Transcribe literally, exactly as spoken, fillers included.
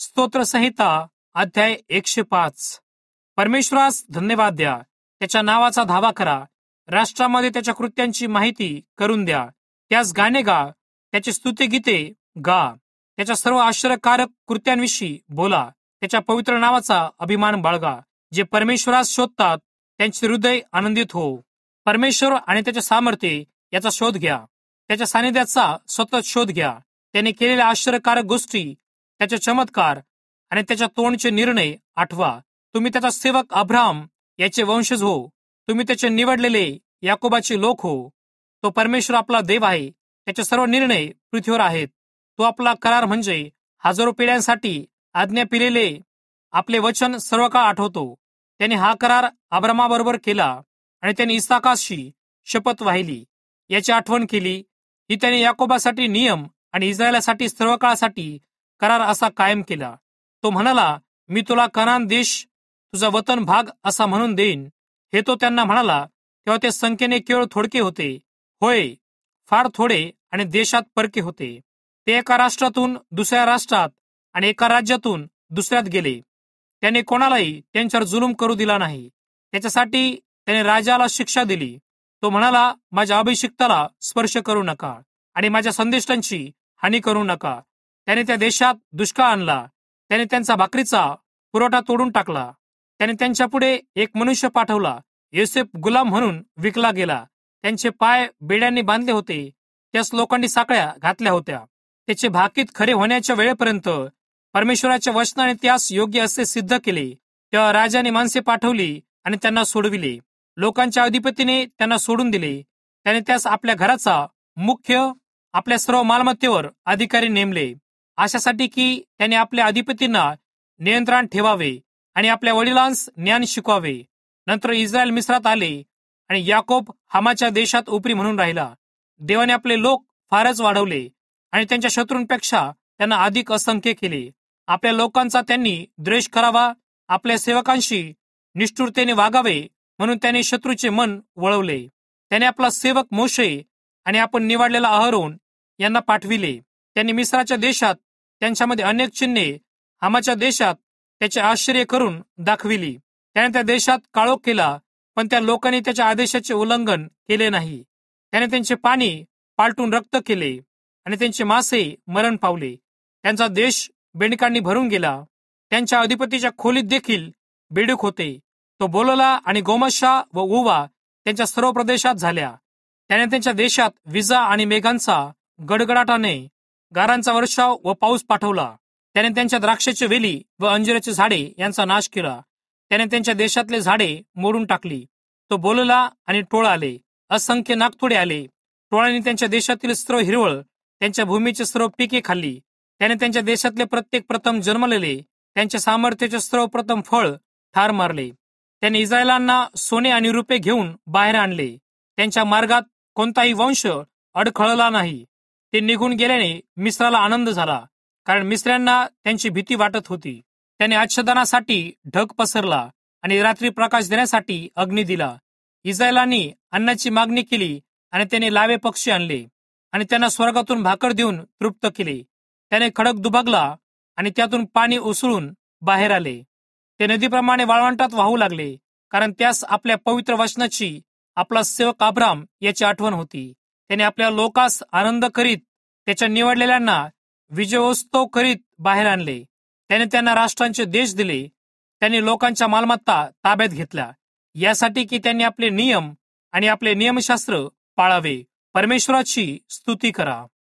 स्तोत्र संहिता अध्याय एकशे पाच. परमेश्वरास धन्यवाद द्या, त्याच्या नावाचा धावा करा, राष्ट्रामध्ये त्याच्या कृत्यांची माहिती करून द्या. त्यास गाणे गा, त्याची स्तुतिगीते गा, त्याच्या सर्व आश्चर्यकारक कृत्यांविषयी बोला. त्याच्या पवित्र नावाचा अभिमान बाळगा. जे परमेश्वरास शोधतात त्यांचे हृदय आनंदित हो. परमेश्वर आणि त्याचे सामर्थ्य याचा शोध घ्या, त्याच्या सानिध्याचा सतत शोध घ्या. त्याने केलेल्या आश्चर्यकारक गोष्टी, त्याचे चमत्कार आणि त्याच्या तोंडचे निर्णय आठवा. तुम्ही त्याचा सेवक अब्राहम याचे वंशज हो. तुम्ही त्याचे निवडलेले याकोबाचे लोक हो. तो परमेश्वर आपला देव आहे. त्याचे सर्व निर्णय पृथ्वीवर आहेत. तो आपला करार म्हणजे हजारो पिढ्यांसाठी आज्ञा पिलेले आपले वचन सर्व काळ आठवतो. त्याने हा करार अब्रामाबरोबर केला आणि त्याने इसाकाशी शपथ वाहिली, याची आठवण केली. ही त्याने याकोबासाठी नियम आणि इस्रायलासाठी सर्व काळासाठी करार असा कायम केला. तो म्हणाला, मी तुला कनान देश तुझा वतन भाग असा म्हणून देईन. हे तो त्यांना म्हणाला तेव्हा ते संख्येने केवळ थोडके होते, होय फार थोडे, आणि देशात परके होते. ते एका राष्ट्रातून दुसऱ्या राष्ट्रात आणि एका राज्यातून दुसऱ्यात गेले. त्याने कोणालाही त्यांच्यावर जुलूम करू दिला नाही. त्याच्यासाठी त्याने राजाला शिक्षा दिली. तो म्हणाला, माझ्या अभिषिक्ताला स्पर्श करू नका आणि माझ्या संदेष्टांची हानी करू नका. त्याने त्या देशात दुष्काळ आणला. त्याने त्यांचा भाकरीचा पुरवठा तोडून टाकला. त्याने त्यांच्या पुढे एक मनुष्य पाठवला. योसेफ गुलाम म्हणून विकला गेला. त्यांचे पाय बेड्यांनी बांधले होते, त्यास लोखंडी साखळ्या घातल्या होत्या. त्याचे भाकीत खरे होण्याच्या वेळेपर्यंत परमेश्वराच्या वचनाने त्यास योग्य असे सिद्ध केले. तेव्हा राजाने माणसे पाठवली आणि त्यांना सोडविले. लोकांच्या अधिपतीने त्यांना सोडून दिले. त्याने त्यास आपल्या घराचा मुख्य, आपल्या सर्व मालमत्तेवर अधिकारी नेमले, अशासाठी की त्याने आपल्या अधिपतींना नियंत्रण ठेवावे आणि आपल्या वडिलांस ज्ञान शिकवावे. नंतर इस्रायल मिस्रात आले आणि याकोब हामाच्या देशात उपरी म्हणून राहिला. देवाने आपले लोक फारच वाढवले आणि त्यांच्या शत्रूंपेक्षा त्यांना अधिक असंख्य केले. आपल्या लोकांचा त्यांनी द्वेष करावा, आपल्या सेवकांशी निष्ठुरतेने वागावे म्हणून त्याने शत्रूचे मन वळवले. त्याने आपला सेवक मोशे आणि आपण निवडलेला अहरोन यांना पाठविले. त्यांनी मिस्राच्या देशात त्यांच्यामध्ये अनेक चिन्हे, हामाच्या देशात त्याचे आश्चर्य करून दाखविली. त्याने त्या देशात काळोख केला, पण त्या लोकांनी त्याच्या आदेशाचे उल्लंघन केले नाही. त्याने त्यांचे पाणी पालटून रक्त केले आणि त्यांचे मासे मरण पावले. त्यांचा देश बेडकांनी भरून गेला. त्यांच्या अधिपतीच्या खोलीत देखील बेडूक होते. तो बोलला आणि गोमशा व उवा त्यांच्या सर्व प्रदेशात झाल्या. त्याने त्यांच्या देशात विजा आणि मेघांचा गडगडाटाने गारांचा वर्षाव व पाऊस पाठवला. त्याने त्यांच्या द्राक्षाचे वेली व अंजिराचे झाडे यांचा नाश केला. त्याने त्यांच्या देशातले झाडे मोडून टाकली. तो बोलला आणि टोळ आले, असंख्य नागतोडे आले. टोळांनी त्यांच्या देशातील सर्व हिरवळ, त्यांच्या भूमीचे सर्व पिके खाल्ली. त्याने त्यांच्या देशातले प्रत्येक प्रथम जन्मलेले, त्यांच्या सामर्थ्याचे सर्व प्रथम फळ ठार मारले. त्याने इस्रायलांना सोने आणि रुपे घेऊन बाहेर आणले. त्यांच्या मार्गात कोणताही वंश अडखळला नाही. ते निघून गेल्याने मिस्राला आनंद झाला, कारण मिस्र्यांना त्यांची भीती वाटत होती. त्याने आच्छादनासाठी ढग पसरला आणि रात्री प्रकाश देण्यासाठी अग्नी दिला. इस्रायलांनी अन्नाची मागणी केली आणि त्याने लावे पक्षी आणले आणि त्यांना स्वर्गातून भाकर देऊन तृप्त केले. त्याने खडक दुभागला आणि त्यातून पाणी उसळून बाहेर आले. ते नदीप्रमाणे वाळवंटात वाहू लागले, कारण त्यास आपल्या पवित्र वचनाची, आपला सेवक अब्राम याची आठवण होती. त्याने आपल्या लोकास आनंद करीत, त्याच्या निवडलेल्यांना विजयोत्सव करीत बाहेर आणले. त्याने त्यांना राष्ट्रांचे देश दिले. त्यांनी लोकांच्या मालमत्ता ताब्यात घेतल्या, यासाठी की त्यांनी आपले नियम आणि आपले नियमशास्त्र पाळावे. परमेश्वराची स्तुती करा.